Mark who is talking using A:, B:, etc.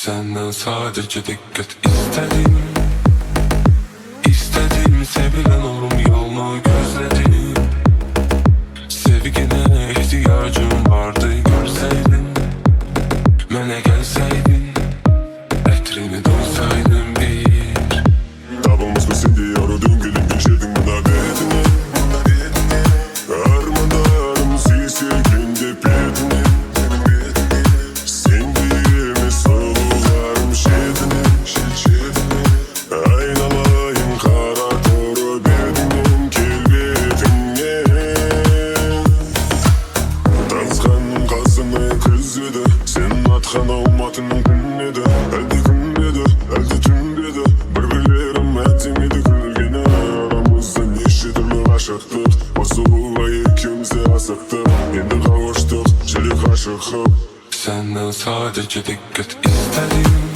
A: Senden sadece dikkat istedim. İstedim, sevilen olurum yolunu gözledim. Sevgine ihtiyacım vardı, görseydin. Mene gelseydin, etrini duysaydın bir.
B: Tapılmış mısın diye aradın, gelip geçirdin bana bedeni. Armadarım silkindi pedini. Sindiğimi solularım şedini. Aynalayım kara toru bedenim kelbetine. Tazgan kasını kızıdı, sen atkan olmadın künnedi. Elde künnedi, elde tündedi. Birbirlerim etmedi külgene. Aramızda neşe türlü aşıktık. O soğuğa ikimize asıktık. Şimdi kavuştuk, çelik aşıkıp.
A: Senden sadece dikkat istedim.